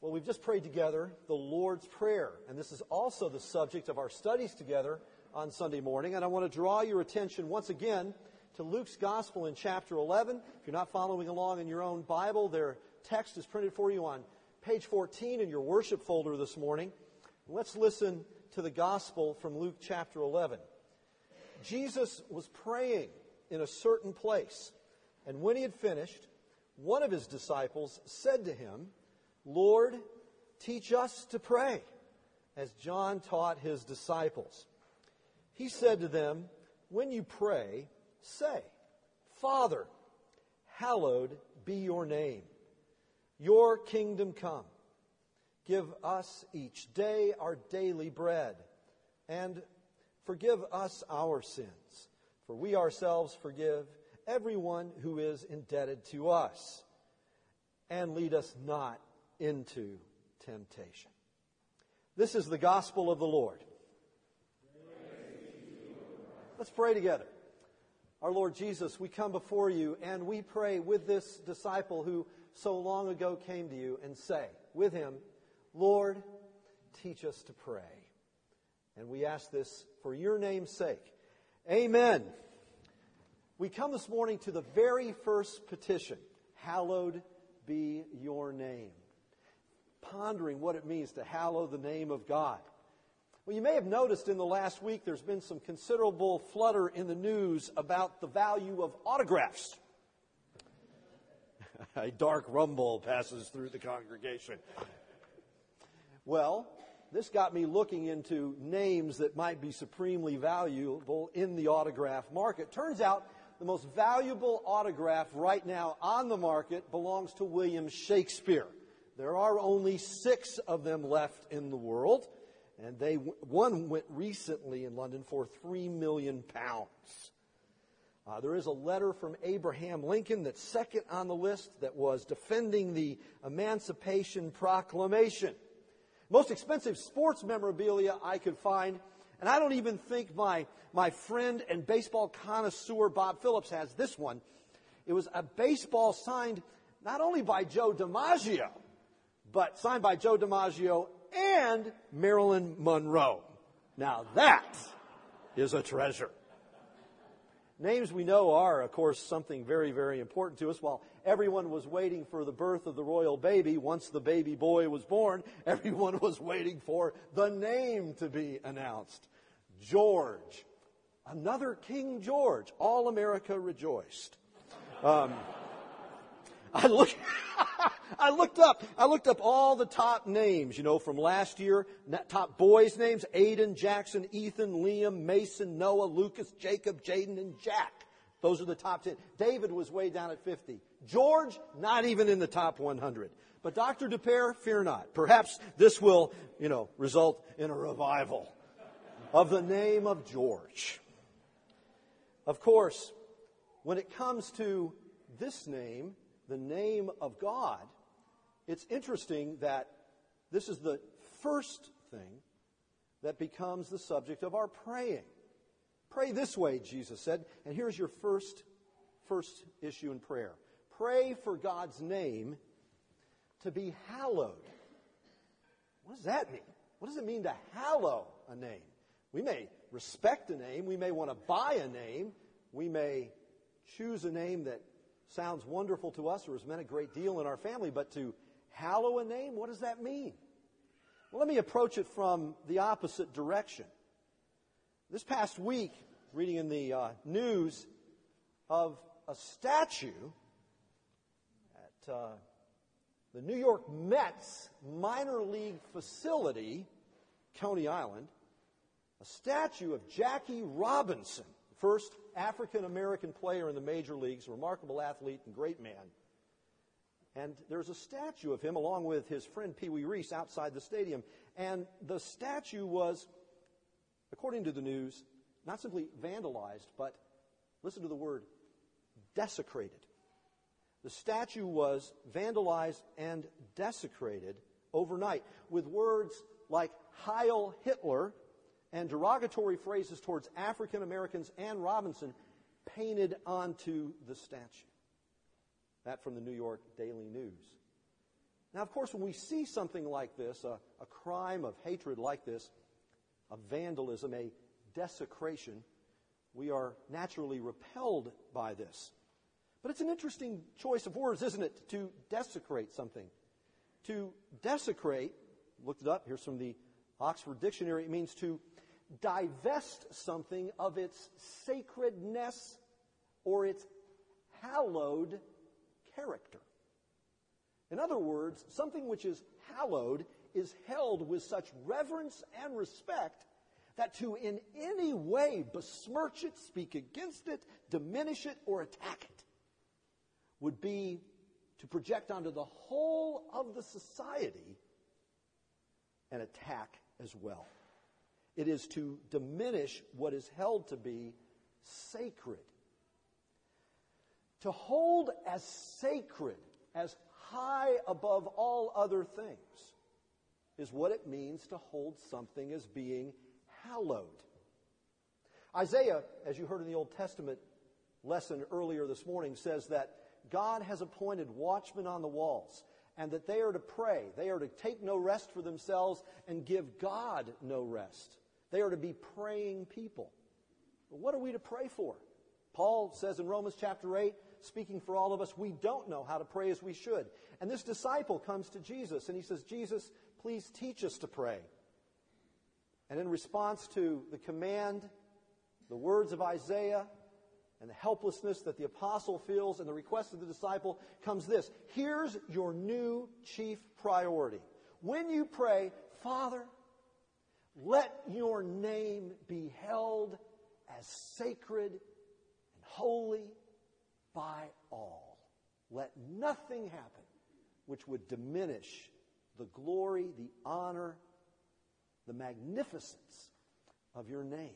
Well, we've just prayed together the Lord's Prayer, and this is also the subject of our studies together on Sunday morning. And I want to draw your attention once again to Luke's Gospel in chapter 11. If you're not following along in your own Bible, their text is printed for you on page 14 in your worship folder this morning. Let's listen to the Gospel from Luke chapter 11. Jesus was praying in a certain place, and when he had finished, one of his disciples said to him, "Lord, teach us to pray, as John taught his disciples." He said to them, "When you pray, say, 'Father, hallowed be your name. Your kingdom come. Give us each day our daily bread, and forgive us our sins, for we ourselves forgive everyone who is indebted to us. And lead us not into temptation.'" This is the gospel of the Lord. Let's pray together. Our Lord Jesus, we come before you and we pray with this disciple who so long ago came to you and say with him, "Lord, teach us to pray." And we ask this for your name's sake. Amen. We come this morning to the very first petition, "Hallowed be your name." Pondering what it means to hallow the name of God. Well, you may have noticed in the last week there's been some considerable flutter in the news about the value of autographs. A dark rumble passes through the congregation. Well, this got me looking into names that might be supremely valuable in the autograph market. Turns out the most valuable autograph right now on the market belongs to William Shakespeare. There are only 6 of them left in the world, and one went recently in London for £3 million. There is a letter from Abraham Lincoln that's second on the list that was defending the Emancipation Proclamation. Most expensive sports memorabilia I could find, and I don't even think my friend and baseball connoisseur Bob Phillips has this one. It was a baseball signed not only by Joe DiMaggio, but signed by Joe DiMaggio and Marilyn Monroe. Now that is a treasure. Names we know are, of course, something very, very important to us. While everyone was waiting for the birth of the royal baby, once the baby boy was born, everyone was waiting for the name to be announced. George. Another King George. All America rejoiced. I looked up all the top names, from last year. Top boys' names: Aiden, Jackson, Ethan, Liam, Mason, Noah, Lucas, Jacob, Jaden, and Jack. Those are the top 10. David was way down at 50. George, not even in the top 100. But Dr. DePere, fear not. Perhaps this will, result in a revival of the name of George. Of course, when it comes to this name, the name of God, it's interesting that this is the first thing that becomes the subject of our praying. Pray this way, Jesus said, and here's your first issue in prayer. Pray for God's name to be hallowed. What does that mean? What does it mean to hallow a name? We may respect a name. We may want to buy a name. We may choose a name that sounds wonderful to us or has meant a great deal in our family, but to hallow a name, what does that mean? Well, let me approach it from the opposite direction. This past week, reading in the news of a statue at the New York Mets minor league facility, Coney Island, a statue of Jackie Robinson, first African-American player in the major leagues, a remarkable athlete and great man. And there's a statue of him along with his friend Pee Wee Reese outside the stadium. And the statue was, according to the news, not simply vandalized, but, listen to the word, desecrated. The statue was vandalized and desecrated overnight with words like Heil Hitler and derogatory phrases towards African Americans and Robinson painted onto the statue. That from the New York Daily News. Now, of course, when we see something like this, a crime of hatred like this, a vandalism, a desecration, we are naturally repelled by this. But it's an interesting choice of words, isn't it, to desecrate something. To desecrate, looked it up, here's from the Oxford Dictionary, it means to divest something of its sacredness or its hallowed character. In other words, something which is hallowed is held with such reverence and respect that to in any way besmirch it, speak against it, diminish it, or attack it would be to project onto the whole of the society an attack as well. It is to diminish what is held to be sacred. To hold as sacred, as high above all other things, is what it means to hold something as being hallowed. Isaiah, as you heard in the Old Testament lesson earlier this morning, says that God has appointed watchmen on the walls, and that they are to pray. They are to take no rest for themselves and give God no rest. They are to be praying people. But what are we to pray for? Paul says in Romans chapter 8, speaking for all of us, we don't know how to pray as we should. And this disciple comes to Jesus and he says, Jesus, please teach us to pray. And in response to the command, the words of Isaiah, and the helplessness that the apostle feels and the request of the disciple comes this. Here's your new chief priority. When you pray, Father, let your name be held as sacred and holy by all. Let nothing happen which would diminish the glory, the honor, the magnificence of your name.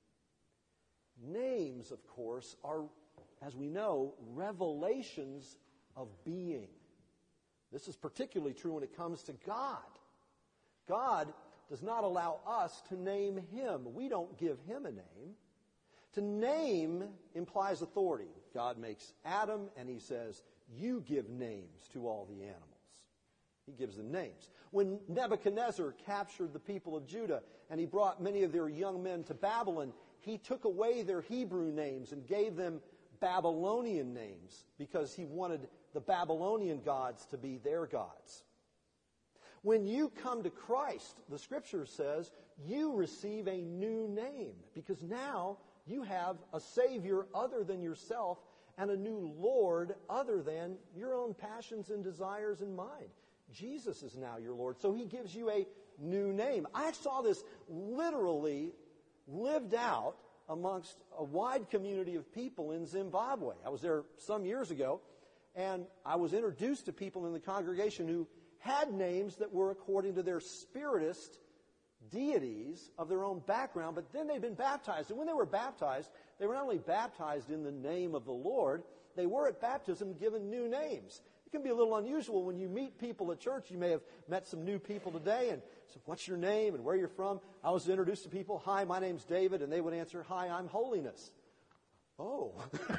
Names, of course, are, as we know, revelations of being. This is particularly true when it comes to God. God does not allow us to name Him. We don't give Him a name. To name implies authority. God makes Adam and He says, you give names to all the animals. He gives them names. When Nebuchadnezzar captured the people of Judah and he brought many of their young men to Babylon, he took away their Hebrew names and gave them Babylonian names because he wanted the Babylonian gods to be their gods. When you come to Christ, the Scripture says, you receive a new name because now you have a Savior other than yourself and a new Lord other than your own passions and desires in mind. Jesus is now your Lord, so He gives you a new name. I saw this literally lived out amongst a wide community of people in Zimbabwe. I was there some years ago, and I was introduced to people in the congregation who had names that were according to their spiritist deities of their own background, but then they'd been baptized. And when they were baptized, they were not only baptized in the name of the Lord, they were at baptism given new names. It can be a little unusual when you meet people at church. You may have met some new people today and said, what's your name and where you're from? I was introduced to people, hi, my name's David, and they would answer, hi, I'm Holiness. Oh,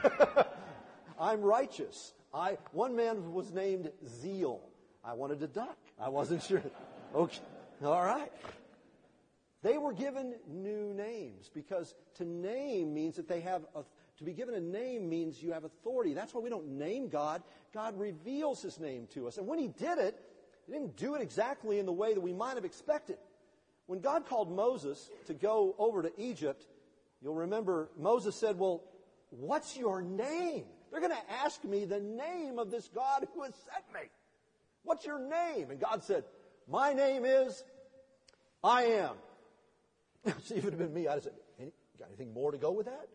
I'm Righteous. One man was named Zeal. I wanted to duck. I wasn't sure. Okay, all right. They were given new names because to name means that they have to be given a name means you have authority. That's why we don't name God. God reveals His name to us. And when He did it, He didn't do it exactly in the way that we might have expected. When God called Moses to go over to Egypt, you'll remember Moses said, well, what's your name? They're going to ask me the name of this God who has sent me. What's your name? And God said, my name is I Am. See, if it had been me, I'd have said, got anything more to go with that?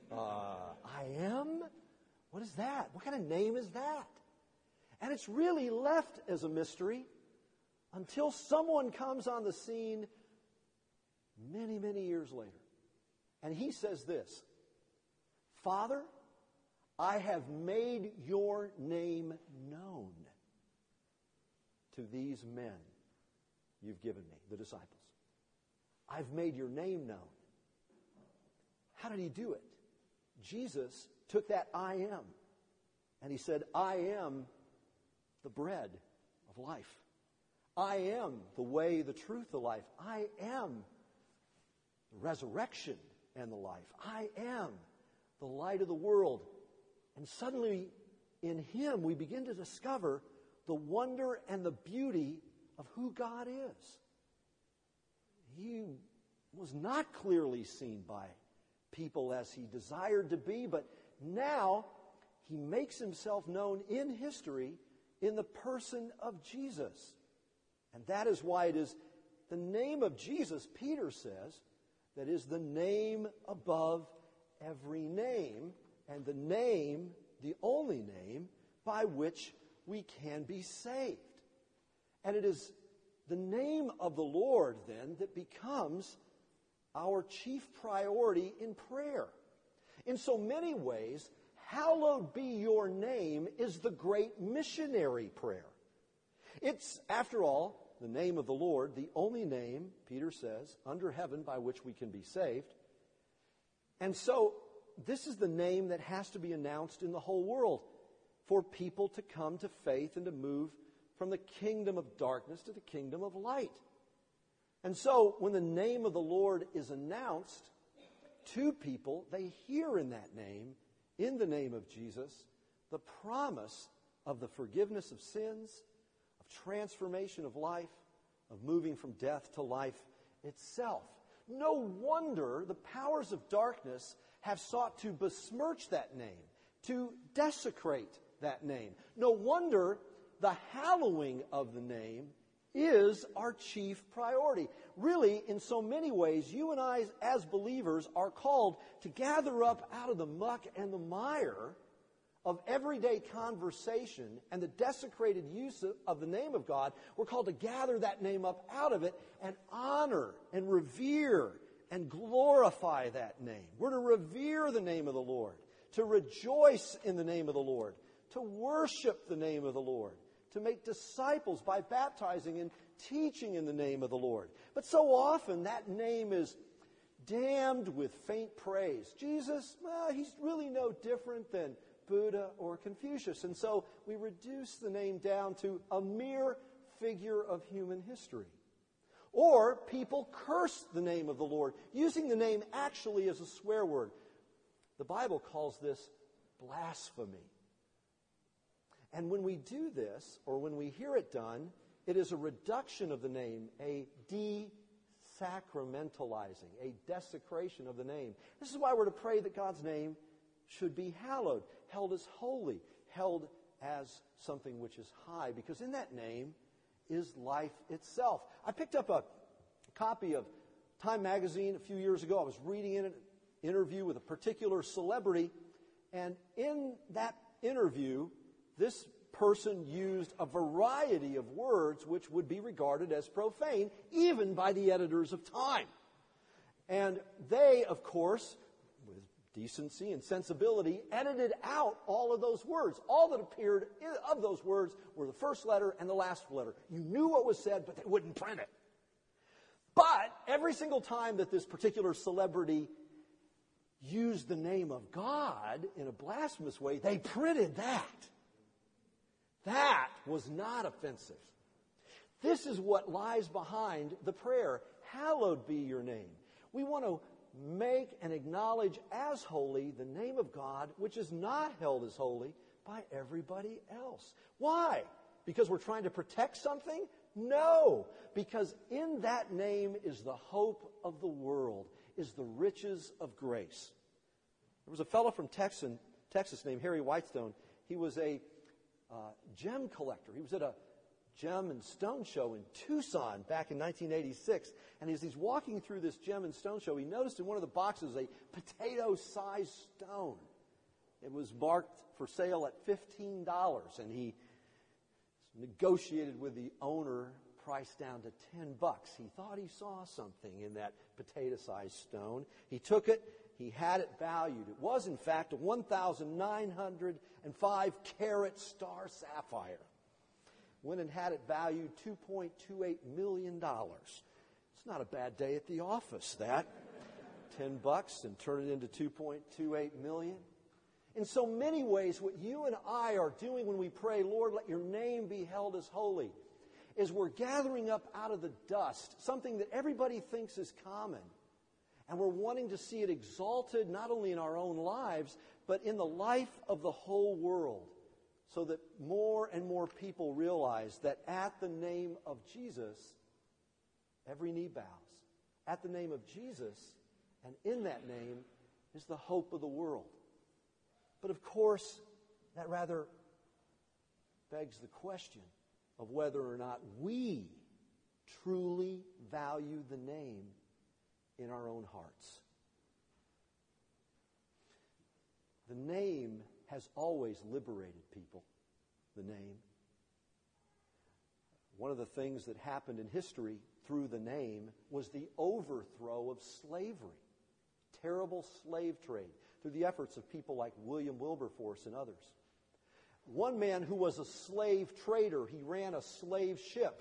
I am? What is that? What kind of name is that? And it's really left as a mystery until someone comes on the scene many, many years later. And he says this, Father, I have made your name known to these men you've given me, the disciples. I've made your name known. How did He do it? Jesus took that I am and He said, I am the bread of of life. I am the way, the truth, the life. I am the resurrection and the life. I am the light of the world. And suddenly, in Him, we begin to discover the wonder and the beauty of who God is. He was not clearly seen by people as He desired to be, but now He makes Himself known in history in the person of Jesus. And that is why it is the name of Jesus, Peter says, that is the name above every name, and the name, the only name, by which we can be saved. And it is the name of the Lord, then, that becomes our chief priority in prayer. In so many ways, hallowed be your name is the great missionary prayer. It's, after all, the name of the Lord, the only name, Peter says, under heaven by which we can be saved. And so, this is the name that has to be announced in the whole world for people to come to faith and to move from the kingdom of darkness to the kingdom of light. And so, when the name of the Lord is announced to people, they hear in that name, in the name of Jesus, the promise of the forgiveness of sins, of transformation of life, of moving from death to life itself. No wonder the powers of darkness have sought to besmirch that name, to desecrate that name. No wonder the hallowing of the name is our chief priority. Really, in so many ways, you and I as believers are called to gather up out of the muck and the mire of everyday conversation and the desecrated use of the name of God. We're called to gather that name up out of it and honor and revere and glorify that name. We're to revere the name of the Lord, to rejoice in the name of the Lord, to worship the name of the Lord, to make disciples by baptizing and teaching in the name of the Lord. But so often that name is damned with faint praise. Jesus, well, He's really no different than Buddha or Confucius. And so we reduce the name down to a mere figure of human history. Or people curse the name of the Lord, using the name actually as a swear word. The Bible calls this blasphemy. And when we do this, or when we hear it done, it is a reduction of the name, a desacramentalizing, a desecration of the name. This is why we're to pray that God's name should be hallowed, held as holy, held as something which is high, because in that name is life itself. I picked up a copy of Time magazine a few years ago. I was reading in an interview with a particular celebrity, and in that interview, this person used a variety of words which would be regarded as profane, even by the editors of Time. And they, of course, with decency and sensibility, edited out all of those words. All that appeared of those words were the first letter and the last letter. You knew what was said, but they wouldn't print it. But every single time that this particular celebrity used the name of God in a blasphemous way, they printed that. That was not offensive. This is what lies behind the prayer, hallowed be your name. We want to make and acknowledge as holy the name of God, which is not held as holy by everybody else. Why? Because we're trying to protect something? No, because in that name is the hope of the world, is the riches of grace. There was a fellow from Texas named Harry Whitestone. He was a gem collector. He was at a gem and stone show in Tucson back in 1986. And as he's walking through this gem and stone show, he noticed in one of the boxes a potato-sized stone. It was marked for sale at $15, and he negotiated with the owner, price down to $10. He thought he saw something in that potato-sized stone. He took it. He had it valued. It was, in fact, a 1,905 carat star sapphire. Went and had it valued $2.28 million. It's not a bad day at the office, that. $10 and turn it into $2.28 million. In so many ways, what you and I are doing when we pray, Lord, let your name be held as holy, is we're gathering up out of the dust something that everybody thinks is common. And we're wanting to see it exalted not only in our own lives, but in the life of the whole world, so that more and more people realize that at the name of Jesus, every knee bows. At the name of Jesus, and in that name, is the hope of the world. But of course, that rather begs the question of whether or not we truly value the name in our own hearts. The name has always liberated people, the name. One of the things that happened in history through the name was the overthrow of slavery. Terrible slave trade through the efforts of people like William Wilberforce and others. One man who was a slave trader, he ran a slave ship,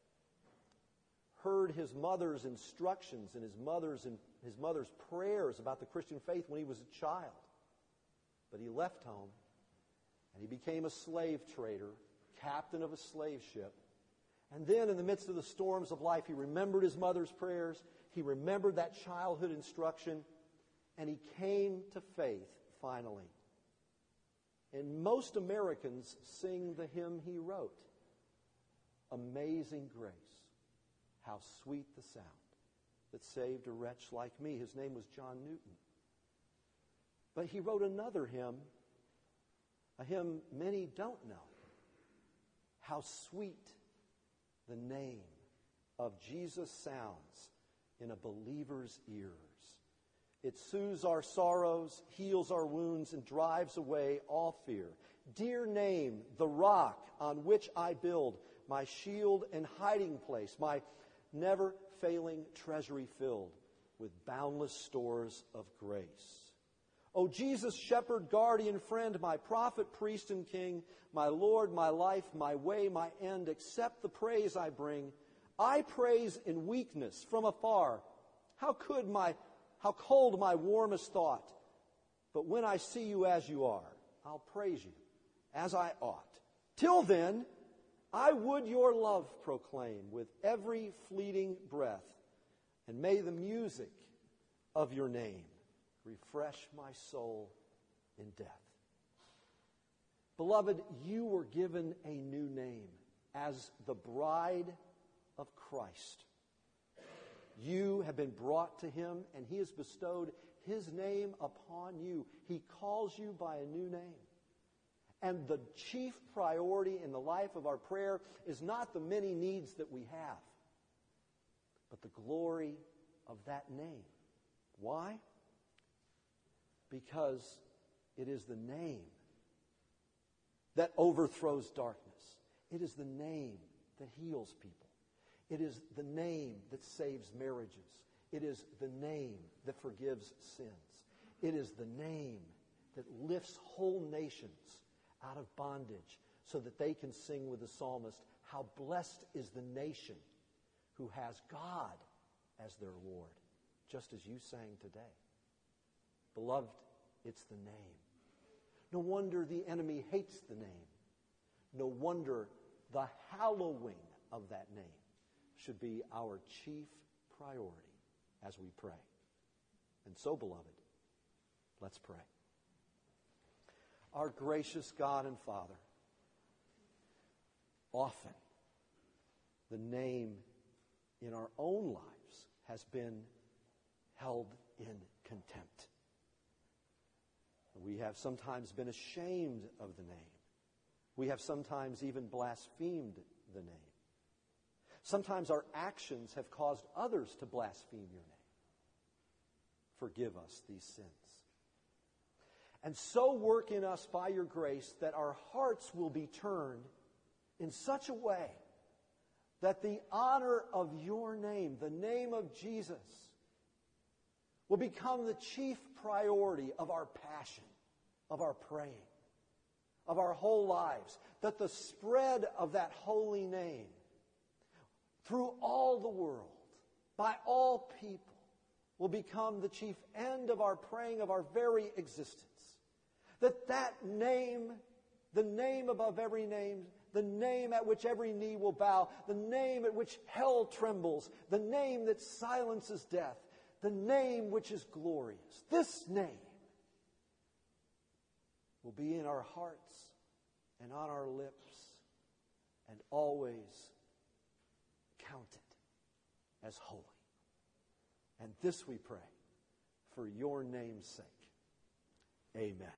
heard his mother's instructions and his mother's prayers about the Christian faith when he was a child. But he left home and he became a slave trader, captain of a slave ship. And then in the midst of the storms of life, he remembered his mother's prayers, he remembered that childhood instruction, and he came to faith finally. And most Americans sing the hymn he wrote, Amazing Grace, how sweet the sound that saved a wretch like me. His name was John Newton. But he wrote another hymn, a hymn many don't know. How sweet the name of Jesus sounds in a believer's ears. It soothes our sorrows, heals our wounds, and drives away all fear. Dear name, the rock on which I build, my shield and hiding place, my never-failing treasury filled with boundless stores of grace. O Jesus, shepherd, guardian, friend, my prophet, priest, and king, my Lord, my life, my way, my end, accept the praise I bring. I praise in weakness from afar. How cold my warmest thought. But when I see you as you are, I'll praise you as I ought. Till then, I would your love proclaim with every fleeting breath, and may the music of your name refresh my soul in death. Beloved, you were given a new name as the bride of Christ. You have been brought to him, and he has bestowed his name upon you. He calls you by a new name. And the chief priority in the life of our prayer is not the many needs that we have, but the glory of that name. Why? Because it is the name that overthrows darkness. It is the name that heals people. It is the name that saves marriages. It is the name that forgives sins. It is the name that lifts whole nations out of bondage so that they can sing with the psalmist, how blessed is the nation who has God as their Lord, just as you sang today. Beloved, it's the name. No wonder the enemy hates the name. No wonder the hallowing of that name should be our chief priority as we pray. And so, beloved, let's pray. Our gracious God and Father, often the name in our own lives has been held in contempt. We have sometimes been ashamed of the name. We have sometimes even blasphemed the name. Sometimes our actions have caused others to blaspheme your name. Forgive us these sins. And so work in us by your grace that our hearts will be turned in such a way that the honor of your name, the name of Jesus, will become the chief priority of our passion, of our praying, of our whole lives. That the spread of that holy name through all the world, by all people, will become the chief end of our praying, of our very existence. That name, the name above every name, the name at which every knee will bow, the name at which hell trembles, the name that silences death, the name which is glorious. This name will be in our hearts and on our lips and always counted as holy. And this we pray for your name's sake. Amen.